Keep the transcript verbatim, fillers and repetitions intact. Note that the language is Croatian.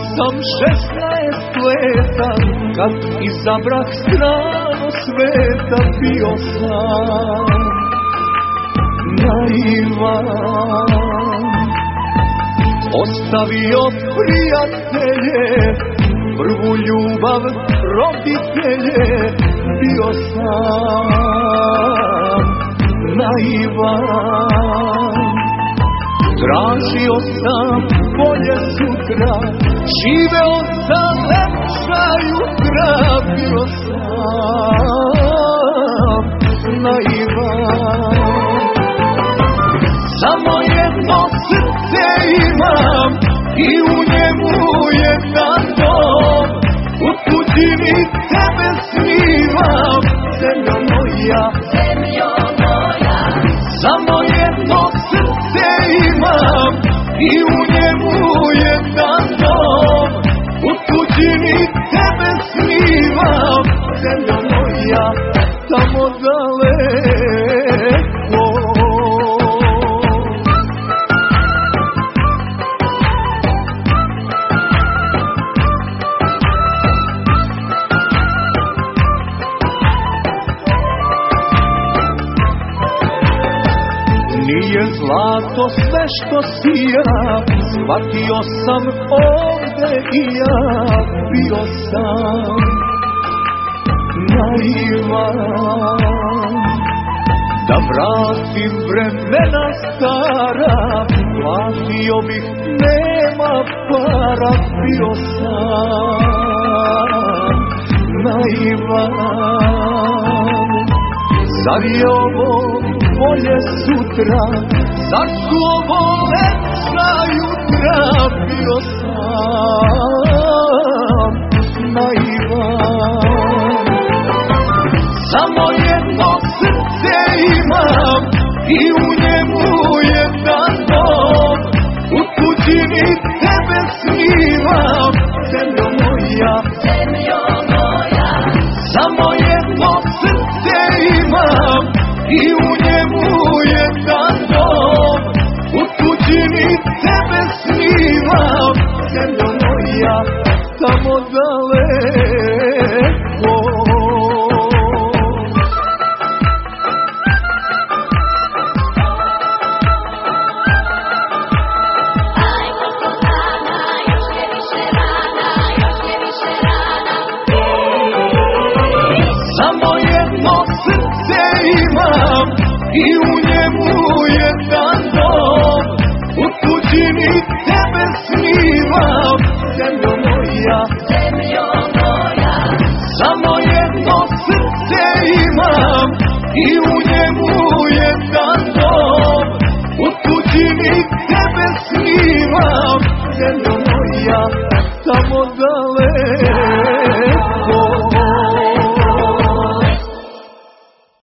sam šesnaest leta, kad izabrah stranu sveta, bio sam naivan. Ostavio prijatelje, prvu ljubav, roditelje, bio sam naivan. Tražio sam bolje sutra, živeo sam lepša jutra, bio sam naivan. Samo jedno srce imam i u njemu jedan dom, u tuđini tebe snimam, zemljo moja, zemljo moja. Samo jedno srce imam i u njemu jedan dom, u tuđini tebe snimam, zemljo moja, tamo daleko. Nije zlato sve što sija, shvatio sam ovde i ja, bio sam naivan. Da vratim vremena stara, platio bih, nema para, bio sam naivan. Zar je ovo bolje sutra, zar su ovo lepša jutra, bio sam naivan. Samo jedno srce imam i u njemu jedan dom, u tuđini tebe snimam, zemljo moja, zemljo moja. Samo jedno srce imam i u njemu jedan dom, u tuđini tebe snimam, zemljo moja, tamo daleko. Samo jedno srce imam i u njemu je